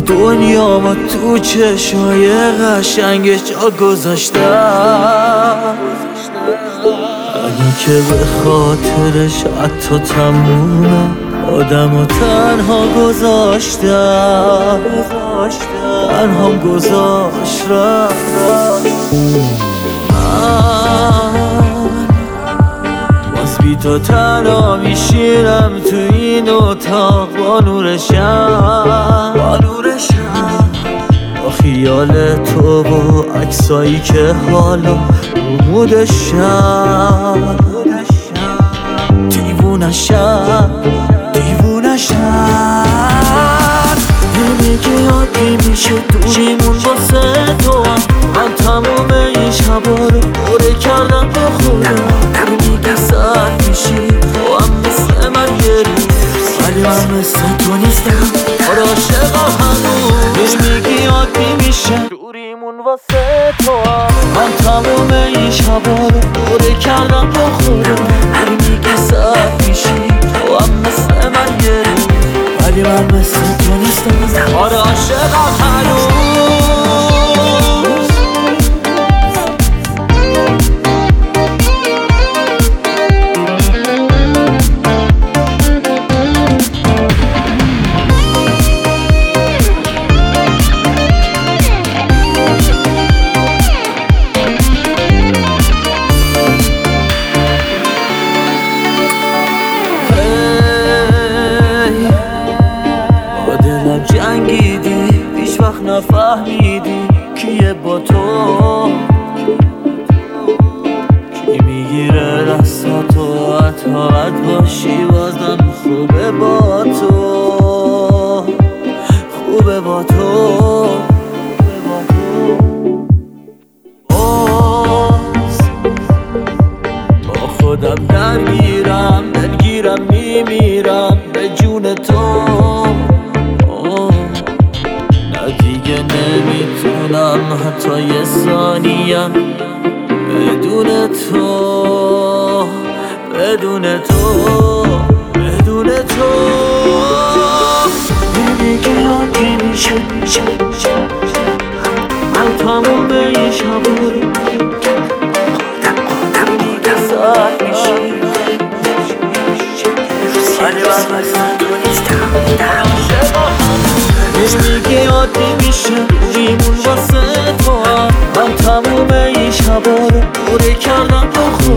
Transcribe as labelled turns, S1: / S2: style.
S1: دنیا ما تو چشای قشنگش جا گذاشتم، اگه که به خاطرش حتی تموم آدم و تنها گذاشتم، تنهام گذاشت رفت. باز بی تو تنها میشینم تو این اتاق با نور شب، با خیال تو و عکسایی که حالا رمودشم، دیوونشم نمیگه یادی میشه دوریمون واسه تو، من تموم این شبا رو دوره کردم با خودم. نمیگه سرد میشی تو هم مثل من گری، ولی من مثل تو نیستم عاشقم هنوز. نمیگه یادی میشه دوریمون واسه تو، من تموم این شبا رو دوره کردم با خودم. نمیگه سرد میشی تو هم مثل من گری، ولی من مثل تو نیستم عاشقم هنوز. جنگیدی هیچ وقت نفهمیدی کیه با تو، کی میگیره دستاتو حتی بد باشی بازم خوبه با تو، خوبه با تو. با خودم درگیرم میمیرم به جون تو. دیگه نمیتونم حتی یه ثانیم بدون تو، نمیگه یادی میشه من تموم این شبا رو نمیگه ساعت میشی، ولی من مثل تو نیستم نمیگه یادی میشه دوریمون واسه تو، من تموم این شبا رو دوره کردم با خودم.